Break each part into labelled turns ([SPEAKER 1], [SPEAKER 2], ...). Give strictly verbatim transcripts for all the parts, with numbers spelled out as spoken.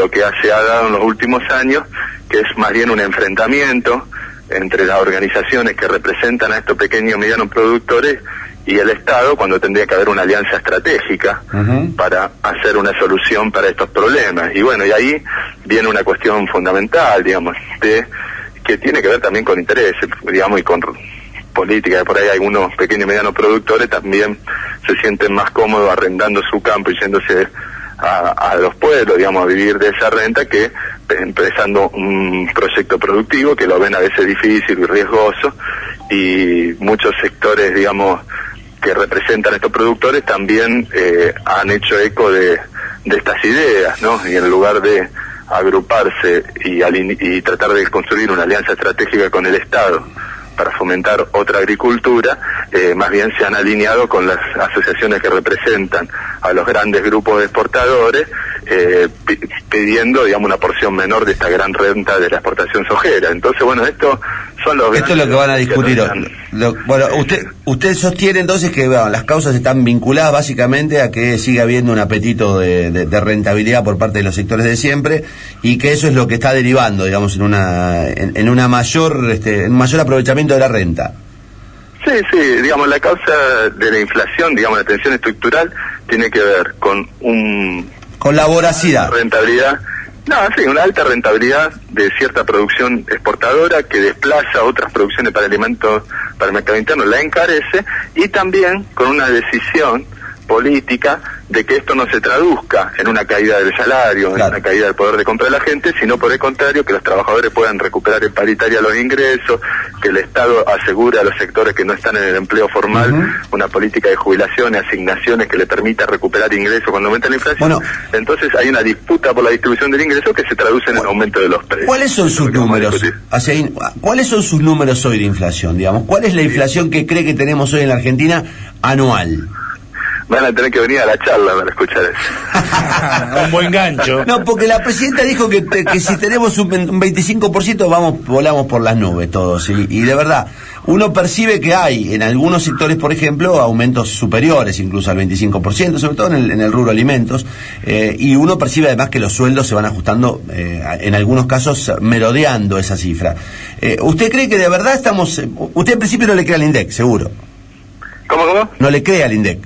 [SPEAKER 1] lo que se ha dado en los últimos años, que es más bien un enfrentamiento entre las organizaciones que representan a estos pequeños y medianos productores y el Estado, cuando tendría que haber una alianza estratégica uh-huh. para hacer una solución para estos problemas. Y bueno, y ahí viene una cuestión fundamental, digamos, de, que tiene que ver también con intereses, digamos, y con política. Por ahí algunos pequeños y medianos productores también se sienten más cómodos arrendando su campo y yéndose a, a los pueblos, digamos, a vivir de esa renta, que empezando un proyecto productivo que lo ven a veces difícil y riesgoso, y muchos sectores, digamos, que representan a estos productores también eh, han hecho eco de, de estas ideas, ¿no? Y en lugar de agruparse y, aline- y tratar de construir una alianza estratégica con el Estado para fomentar otra agricultura, eh, más bien se han alineado con las asociaciones que representan a los grandes grupos de exportadores, eh, p- pidiendo, digamos, una porción menor de esta gran renta de la exportación sojera. Entonces, bueno, esto son los...
[SPEAKER 2] Esto es lo que van a discutir hoy. Lo, bueno, usted usted sostiene entonces que bueno, las causas están vinculadas básicamente a que siga habiendo un apetito de, de, de rentabilidad por parte de los sectores de siempre, y que eso es lo que está derivando, digamos, en una en, en una mayor este, en un mayor aprovechamiento de la renta.
[SPEAKER 1] Sí, sí, digamos, la causa de la inflación, digamos, la tensión estructural, tiene que ver con un...
[SPEAKER 2] Con la voracidad.
[SPEAKER 1] Rentabilidad. No, sí, una alta rentabilidad de cierta producción exportadora que desplaza otras producciones para alimentos, para el mercado interno, la encarece, y también con una decisión política de que esto no se traduzca en una caída del salario, claro. en una caída del poder de compra de la gente, sino por el contrario, que los trabajadores puedan recuperar en paritaria los ingresos, que el Estado asegure a los sectores que no están en el empleo formal uh-huh. una política de jubilaciones, asignaciones que le permita recuperar ingresos cuando aumenta la inflación. Bueno, entonces hay una disputa por la distribución del ingreso que se traduce en el aumento de los precios.
[SPEAKER 2] ¿Cuáles son sus números? Hacia ahí, ¿cuáles son sus números hoy de inflación, digamos? ¿Cuál es la inflación que cree que tenemos hoy en la Argentina anual?
[SPEAKER 1] Van a tener que venir a la charla para escuchar eso.
[SPEAKER 3] Un buen gancho.
[SPEAKER 2] No, porque la presidenta dijo que, que si tenemos un veinticinco por ciento vamos volamos por las nubes todos. Y, y de verdad, uno percibe que hay en algunos sectores, por ejemplo, aumentos superiores incluso al veinticinco por ciento, sobre todo en el, en el rubro alimentos. Eh, y uno percibe además que los sueldos se van ajustando, eh, en algunos casos merodeando esa cifra. Eh, ¿Usted cree que de verdad estamos... Usted en principio no le cree al INDEC, seguro?
[SPEAKER 1] ¿Cómo, cómo?
[SPEAKER 2] No le cree al INDEC.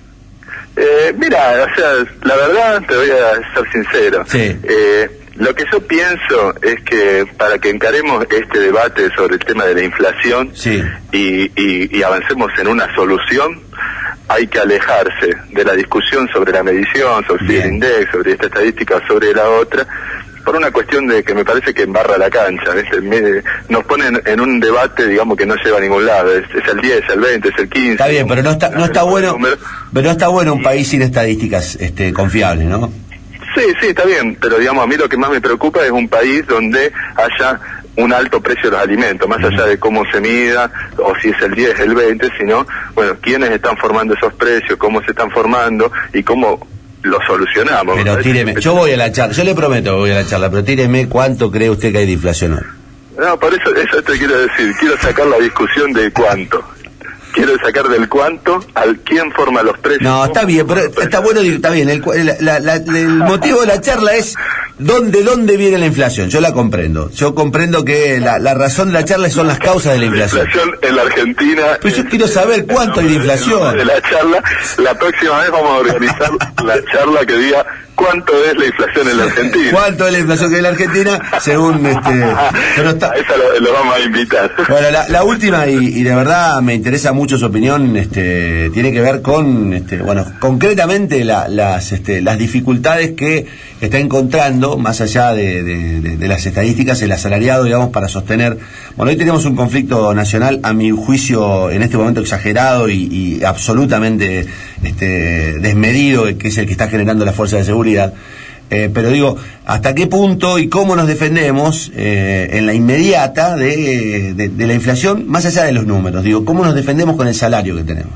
[SPEAKER 1] Eh, mira, o sea, la verdad, te voy a ser sincero.
[SPEAKER 2] Sí.
[SPEAKER 1] Eh, lo que yo pienso es que para que encaremos este debate sobre el tema de la inflación
[SPEAKER 2] sí.
[SPEAKER 1] y, y, y avancemos en una solución, hay que alejarse de la discusión sobre la medición, sobre Bien. el INDEC, sobre esta estadística o sobre la otra, por una cuestión de que me parece que embarra la cancha, ¿viste? Me, nos ponen en un debate, digamos, que no lleva a ningún lado, es, es el diez, el veinte, es el quince.
[SPEAKER 2] Está bien, pero no está no está bueno, pero no está bueno un país sin estadísticas este confiables, ¿no?
[SPEAKER 1] Sí, sí, está bien, pero digamos, a mí lo que más me preocupa es un país donde haya un alto precio de los alimentos, más allá de cómo se mida, o si es el diez, el veinte, sino, bueno, quiénes están formando esos precios, cómo se están formando y cómo lo solucionamos.
[SPEAKER 2] Pero tíreme, yo voy a la charla, yo le prometo que voy a la charla, pero tíreme cuánto cree usted que hay de inflación hoy.
[SPEAKER 1] No, por eso, eso te quiero decir, quiero sacar la discusión de cuánto. Quiero sacar del cuánto al quién forma los precios.
[SPEAKER 2] No, está bien, pero está bueno, está bien. El, la, la, el motivo de la charla es dónde, dónde viene la inflación. Yo la comprendo. Yo comprendo que la, la razón de la charla son las causas de la inflación.
[SPEAKER 1] La inflación en la Argentina.
[SPEAKER 2] Pero yo quiero saber cuánto hay de inflación.
[SPEAKER 1] De la charla, la próxima vez vamos a organizar la charla que diga cuánto es la inflación en la Argentina.
[SPEAKER 2] ¿Cuánto es la inflación que hay en la Argentina? Según este. Pero está...
[SPEAKER 1] A esa lo, lo vamos a invitar.
[SPEAKER 2] Bueno, la, la última, y, y de verdad me interesa mucho su opinión, este, tiene que ver con, este, bueno, concretamente la, las, este, las dificultades que está encontrando, más allá de, de, de, de las estadísticas, el asalariado, digamos, para sostener. Bueno, hoy tenemos un conflicto nacional, a mi juicio, en este momento exagerado y, y absolutamente este, desmedido, que es el que está generando la fuerza de seguridad. Eh, pero digo, ¿hasta qué punto y cómo nos defendemos eh, en la inmediata de, de, de la inflación, más allá de los números? Digo, ¿cómo nos defendemos con el salario que tenemos?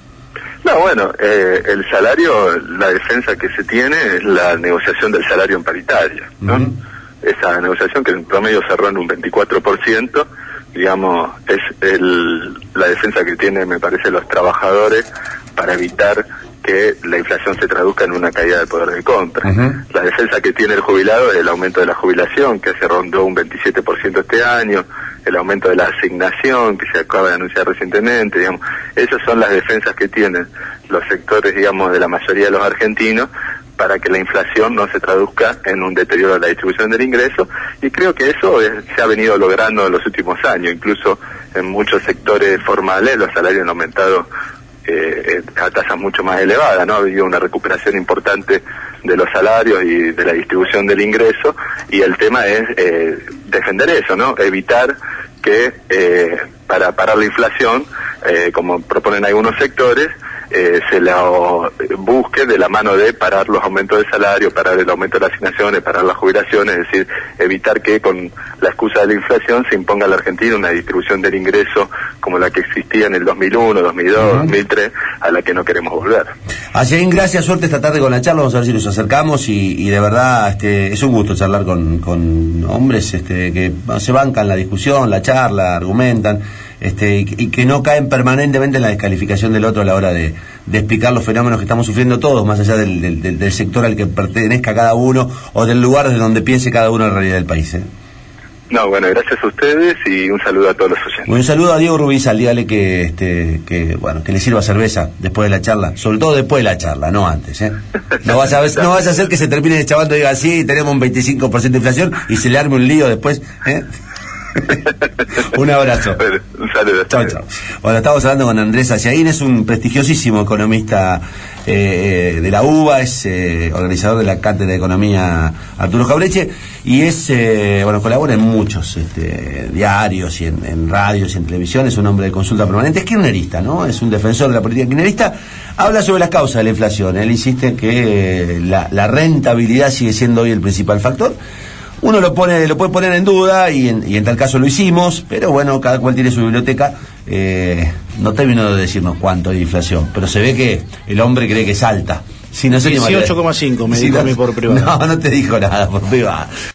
[SPEAKER 1] No, bueno, eh, el salario, la defensa que se tiene es la negociación del salario en paritaria, ¿no? Uh-huh. Esa negociación que en promedio cerró en un veinticuatro por ciento, digamos, es el, la defensa que tienen, me parece, los trabajadores para evitar que la inflación se traduzca en una caída del poder de compra.
[SPEAKER 2] Uh-huh.
[SPEAKER 1] La defensa que tiene el jubilado es el aumento de la jubilación, que se rondó un veintisiete por ciento este año, el aumento de la asignación, que se acaba de anunciar recientemente, digamos. Esas son las defensas que tienen los sectores, digamos, de la mayoría de los argentinos, para que la inflación no se traduzca en un deterioro de la distribución del ingreso, y creo que eso es, se ha venido logrando en los últimos años. Incluso en muchos sectores formales los salarios han aumentado eh, a tasas mucho más elevadas, ¿no? Ha habido una recuperación importante de los salarios y de la distribución del ingreso, y el tema es eh, defender eso, ¿no? Evitar que eh, para parar la inflación, eh, como proponen algunos sectores, Eh, se la busque de la mano de parar los aumentos de salario, parar el aumento de las asignaciones, parar las jubilaciones, es decir, evitar que con la excusa de la inflación se imponga a la Argentina una distribución del ingreso como la que existía en el dos mil uno, dos mil dos, uh-huh. dos mil tres, a la que no queremos volver.
[SPEAKER 2] Ayein, gracias, suerte esta tarde con la charla, vamos a ver si nos acercamos y, y de verdad este, es un gusto charlar con, con hombres este, que se bancan la discusión, la charla, argumentan. Este, y, y que no caen permanentemente en la descalificación del otro a la hora de, de explicar los fenómenos que estamos sufriendo todos, más allá del, del, del sector al que pertenezca cada uno o del lugar de donde piense cada uno en la realidad del país, ¿eh?
[SPEAKER 1] No, bueno, gracias a ustedes y un saludo a todos los oyentes.
[SPEAKER 2] Un saludo a Diego Rubizal, dígale que, este, que, bueno, que le sirva cerveza después de la charla, sobre todo después de la charla, no antes, ¿eh? No vas a, no vas a hacer que se termine chavando y diga, sí, tenemos un veinticinco por ciento de inflación y se le arme un lío después, ¿eh? Un abrazo.
[SPEAKER 1] Bueno, un saludo.
[SPEAKER 2] Chao, chao. Bueno, estamos hablando con Andrés Ayein, es un prestigiosísimo economista eh, de la U B A, es eh, organizador de la Cátedra de Economía Arturo Jaureche, y es, eh, bueno, colabora en muchos este, diarios y en, en radios y en televisión, es un hombre de consulta permanente, es kirchnerista, ¿no? Es un defensor de la política kirchnerista, habla sobre las causas de la inflación, él insiste en que eh, la, la rentabilidad sigue siendo hoy el principal factor. Uno lo pone, lo puede poner en duda y en, y en tal caso lo hicimos, pero bueno, cada cual tiene su biblioteca. Eh, no terminó de decirnos cuánto hay de inflación, pero se ve que el hombre cree que es alta. Si no sé
[SPEAKER 3] dieciocho coma cinco me
[SPEAKER 2] si
[SPEAKER 3] dijo
[SPEAKER 2] no,
[SPEAKER 3] a mí por privado.
[SPEAKER 2] No, no te dijo nada por privado.